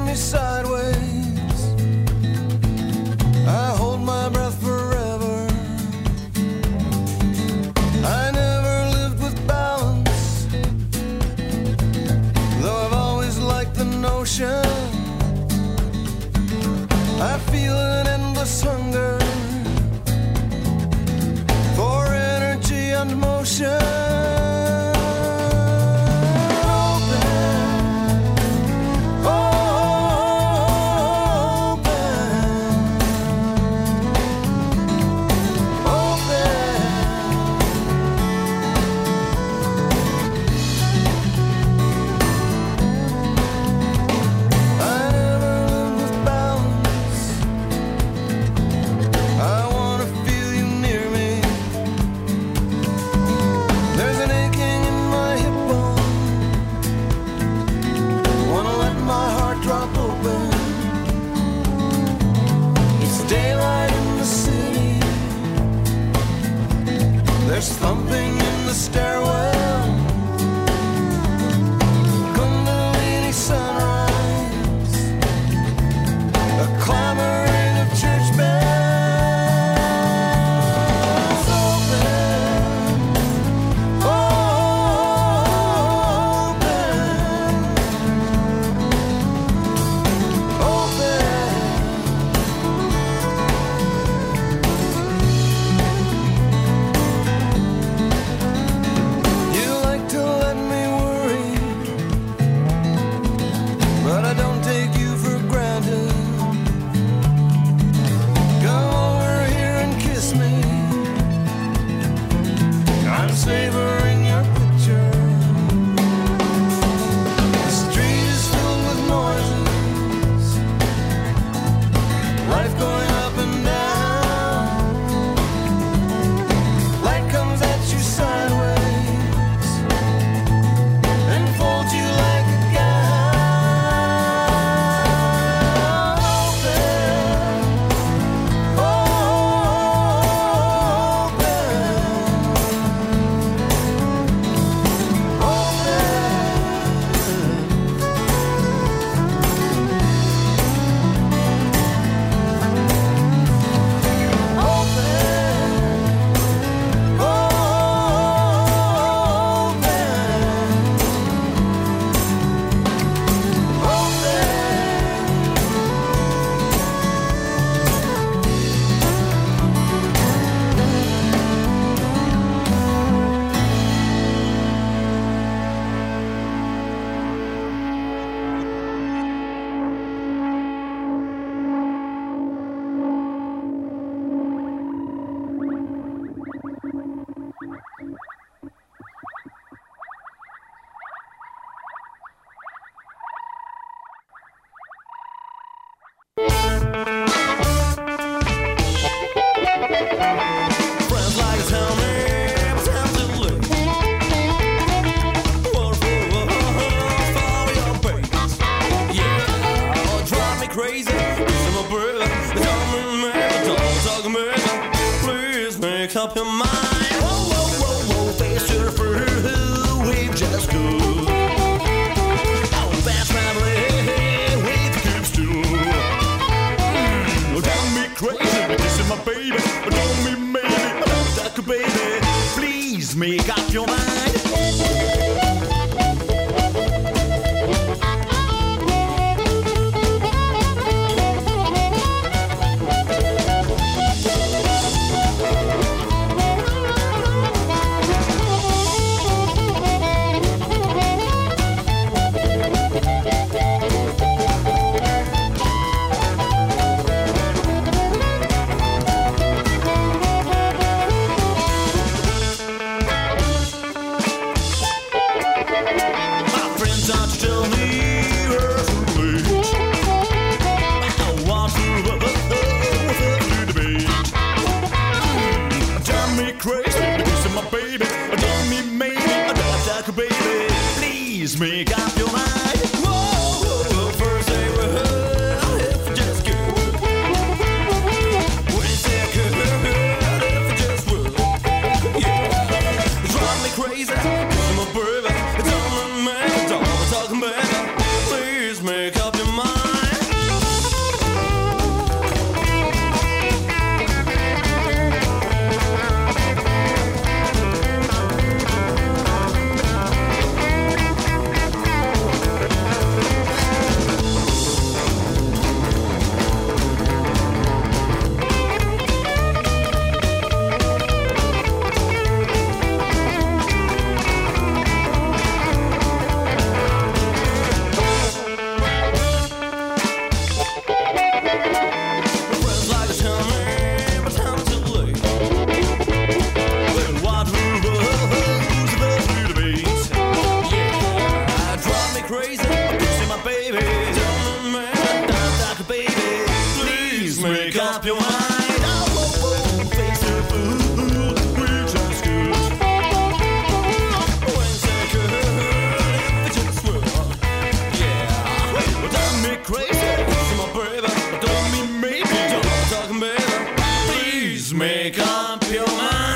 me sideways. I hold my breath forever. I never lived with balance, though I've always liked the notion. I feel an endless hunger for energy and motion. There's thumping in the stairwell, Kundalini sunrise, a clamoring of church bells. Open, savoring your picture. The street is filled with noises, life going up and down. Light comes at you sideways and folds you like a gown. Friends like to tell me what's happening lately. What for your brains? Yeah, oh, drive me crazy. Listen my brother, tell me, man, don't talk to me. Please make up your mind. Whoa, whoa, whoa, whoa, face to the fruit, we've just cool. Oh, fast family, we've coops too. Drive me crazy, kissing my baby. Don't me maybe, duck baby. Please make up your mind. Make up your mind. Whoa, first they were if you just could. When second, if you just would. Yeah, drive me crazy. I'm a baby. It's all in me. It's all talking, baby. Please make up your mind. crazy. Kissing my baby. Tell me, man, dance like a baby. Please make up your mind. Oh, face the fool, we just good. Wednesday good, if it just will. Yeah, well, drive me crazy. Kissing my baby, don't mean maybe. Don't talk, baby. Please make up your mind.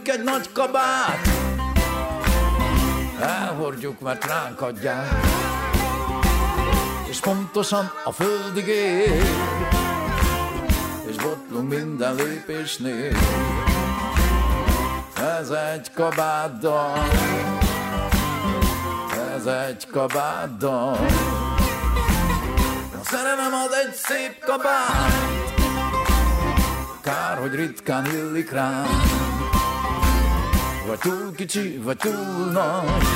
Vegyünk egy nagy kabát, elhordjuk, mert ránk adják, és pontosan a földig ér, és botlunk minden lépésnél. Ez egy kabátdal, ez egy kabátdal. A szerelem az egy szép kabát, kár, hogy ritkán illik rám. Vagy túl kicsi, vagy túl nagy,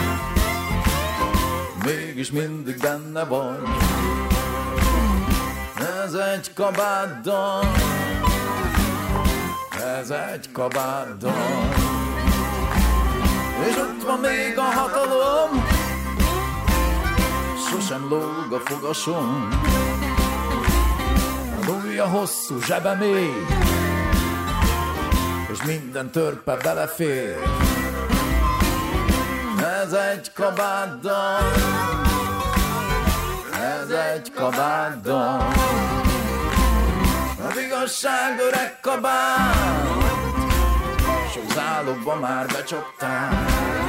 mégis mindig benne vagy. Ez egy kabátdal, ez egy kabátdal. És ott van még a hatalom, sosem lóg a fogasom. A ujja hosszú, zsebe mély, és minden törpe belefér. Ez egy kabátdal, ez egy kabátdal. Az igazság öreg kabát, sok zálogba már becsaptál.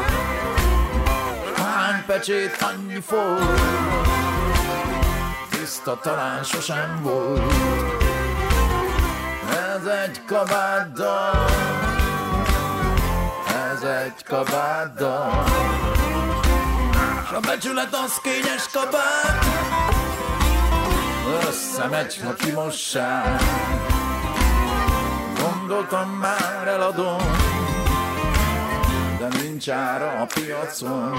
Hány pecsét, annyi folt, tiszta talán sosem volt. Ez egy kabátdal, ez egy kabátdal. S a becsület az kényes kabát, összemegy, ha kimossák. Gondoltam már eladom, de nincs ára a piacon.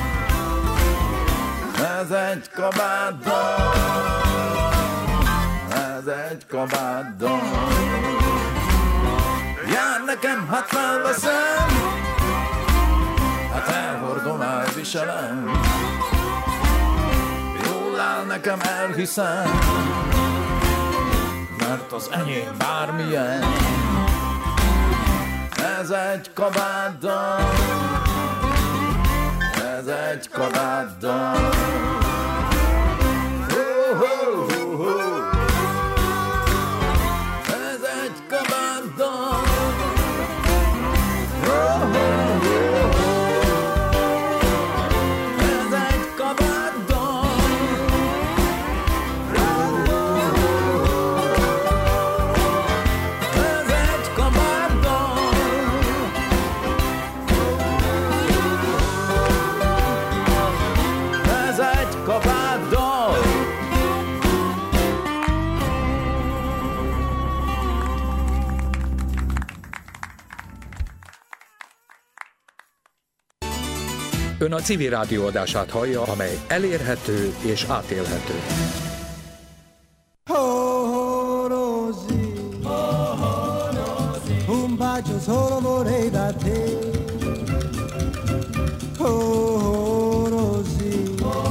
Ez egy kabátdal, ez egy kabátdal. Jár nekem, hát felveszem, hát elhordom, elviselem. Jól áll nekem, elhiszem, mert az enyém bármilyen. Ez egy kabátdal, ez egy kabátdal. Ez egy kabátdal. Ez egy kabátdal. Ez egy kabátdal. Ez egy kabátdal. Ön a Civil Rádió adását hallja, amely elérhető és átélhető. Oh, Rosie, un bacio solo vorrei da te. Oh, Rosie,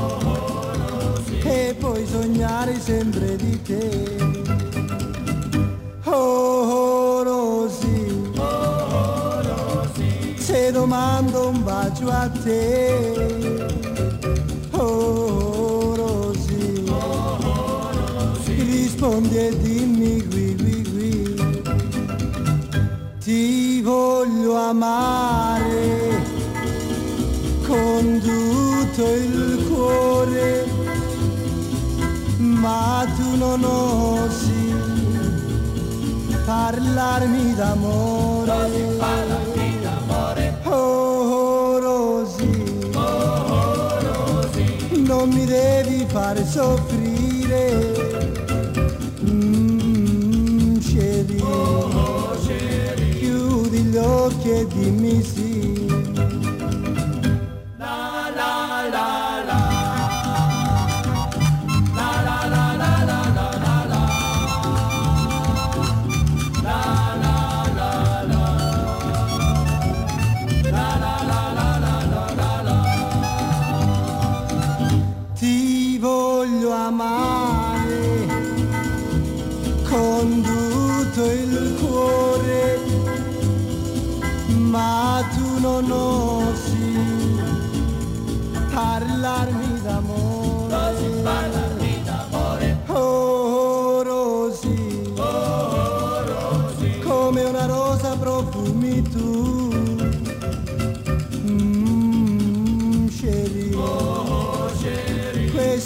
e poi sognare sempre di te. Oh, Rosie, se domando un bacio a te. Oh, Rosie, rispondi e dimmi qui, qui, qui. Ti voglio amare con tutto il cuore, ma tu non osi parlarmi d'amore. Oh, Rosie, non mi devi far soffrire. Chérie, chiudi gli occhi e dimmi sì. Ti voglio amare con tutto il cuore, ma tu non osi parlarmi d'amore. Oh, Rosie, come una rosa profumi tu.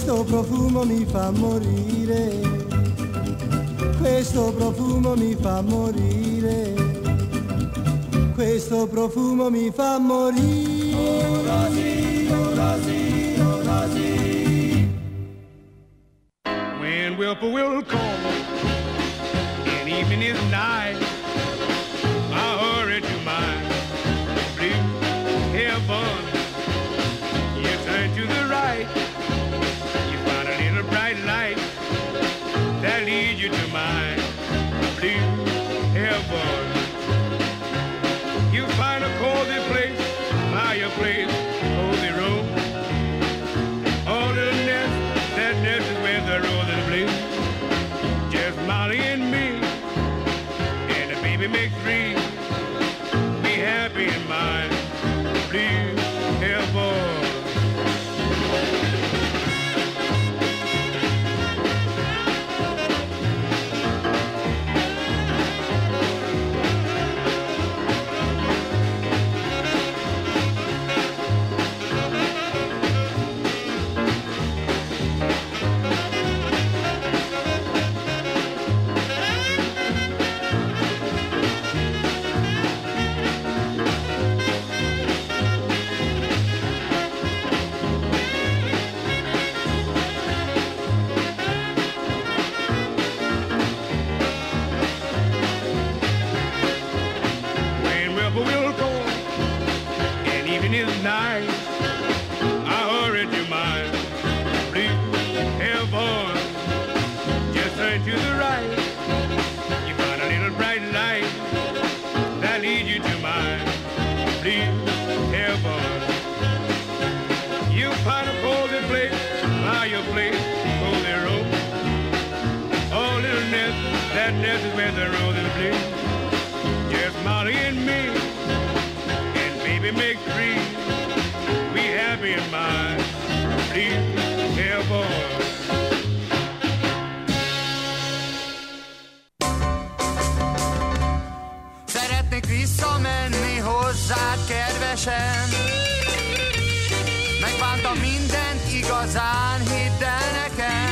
questo profumo mi fa morire, questo profumo mi fa morire, questo profumo mi fa morire. Ora sì, ora sì, ora sì. When whippoorwill call and evening is nigh, I hurry to my blue heaven. You turn to the right, you find a little bright light that leads you to my blue heaven. You find a cozy place, fireplace, cozy room. All the nest, that nest is where the roses bloom. Just Molly and me, and the baby makes three. Be happy in my blue heaven. Night, I hurry to my blue heaven. Just turn to the right, you find a little bright light that leads you to my blue heaven. You find a cozy place, fireplace, cozy room. Oh, little nest, that nest is where the roses bloom. Just Molly and me, and baby make three. Be happy in my blue heaven. Szeretnék visszamenni hozzád, kedvesem. Megbántam mindent igazán, hidd el nekem.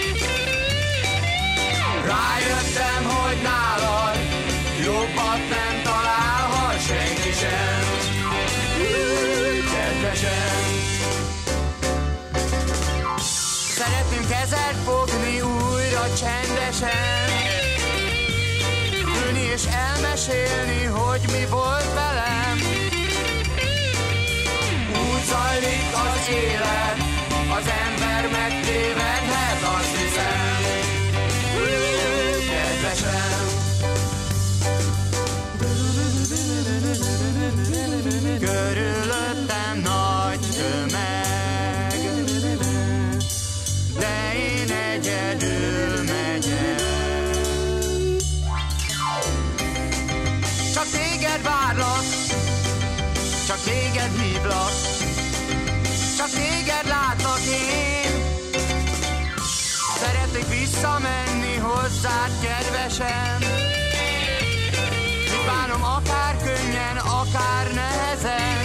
Rájöttem, hogy nálad jobbat nem találhat senki sem. Szeretném kezed fogni újra csendesen, ülni és elmesélni, hogy mi volt velem. Úgy zajlik az élet, az ember megtévedhet, azt hiszem. Kedvesem. Körülöttem nagy tömeg, de én egyedül megyek. Csak téged várlak, csak téged hívlak, csak téged látlak én. Szeretnék visszamenni hozzád, kedvesem. Bánom akár könnyen, akár nehezen.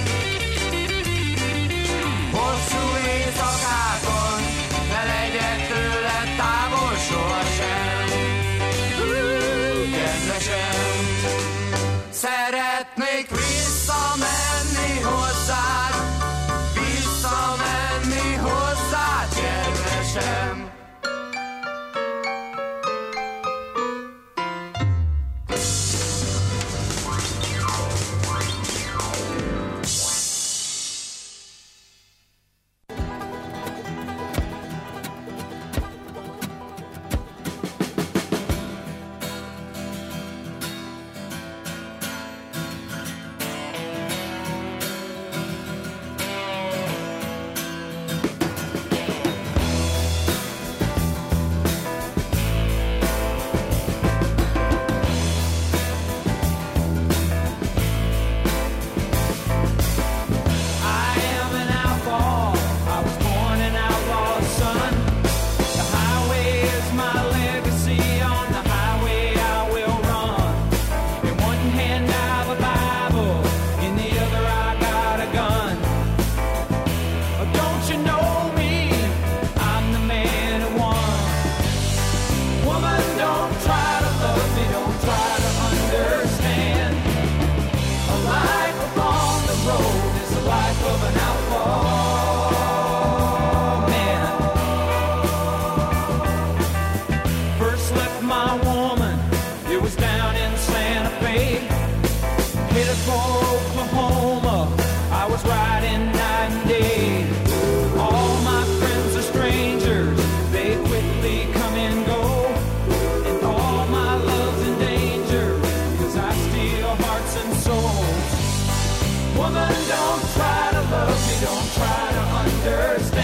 Hosszú éjszakákon ne legyek tőled távol sohasem. Kedvesem, szeretnék visszamenni hozzád, visszamenni hozzád, kedvesem.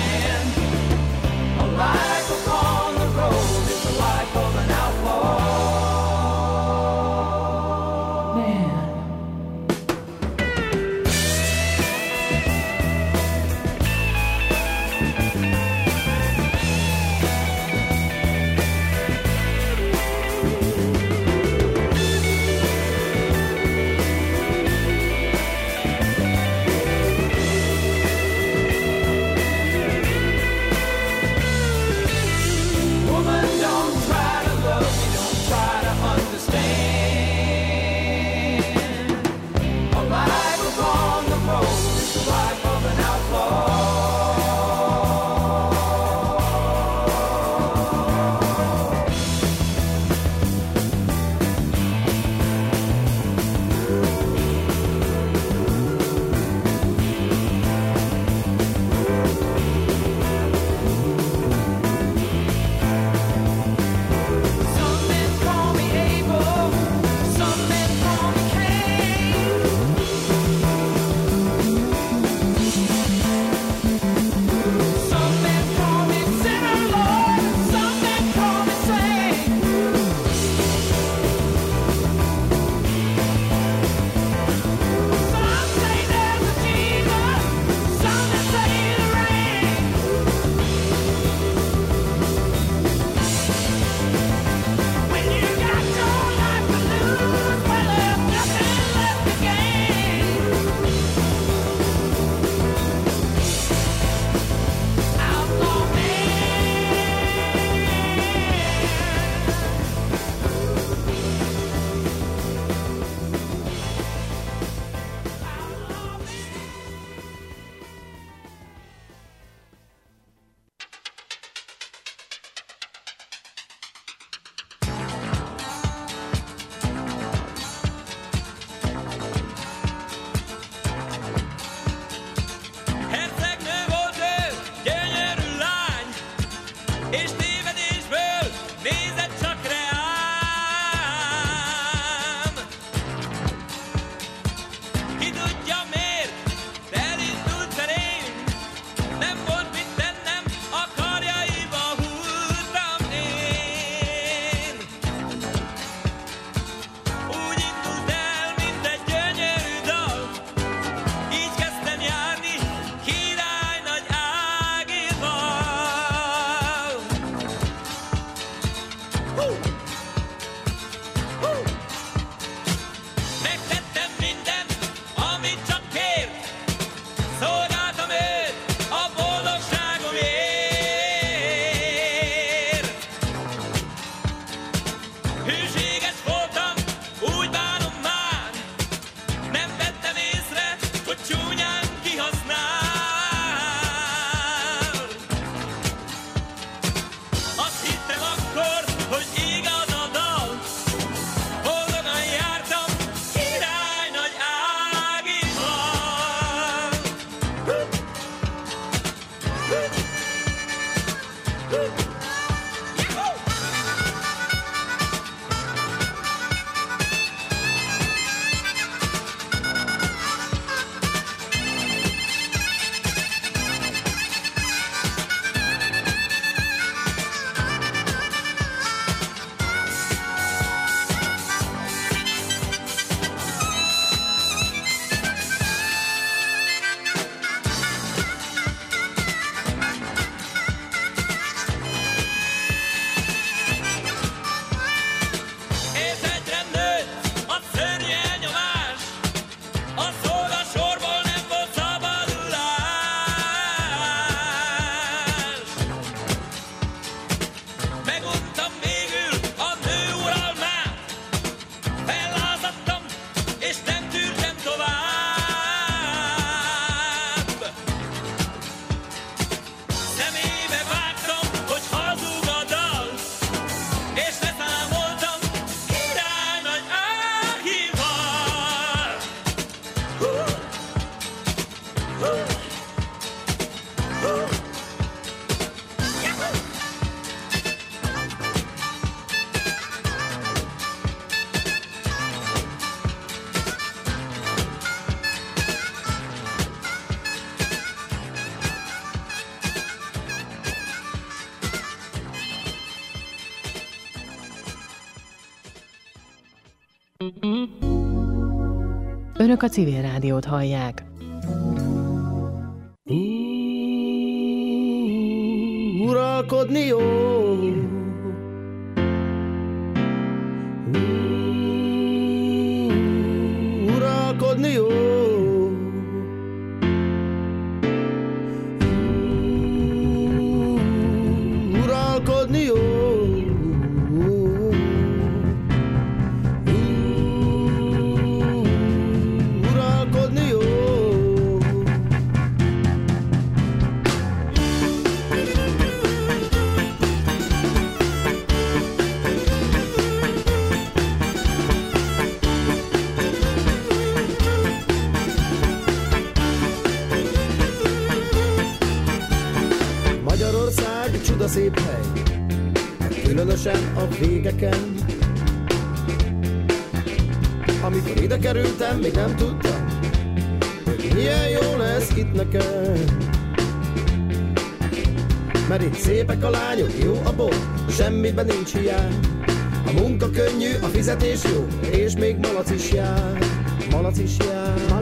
man. A life upon the road is the life of an outlaw man. Önök a Civil Rádiót hallják. Uralkodni jó. Uralkodni jó. Uralkodni jó. Uralkodni jó. Magyarország csuda szép hely, különösen a végeken. Amikor ide kerültem, még nem tudtam, hogy milyen jó lesz itt nekem. Mert itt szépek a lányok, jó a bor, semmiben nincs hiány. A munka könnyű, a fizetés jó, és még malac is jár. Malac is jár.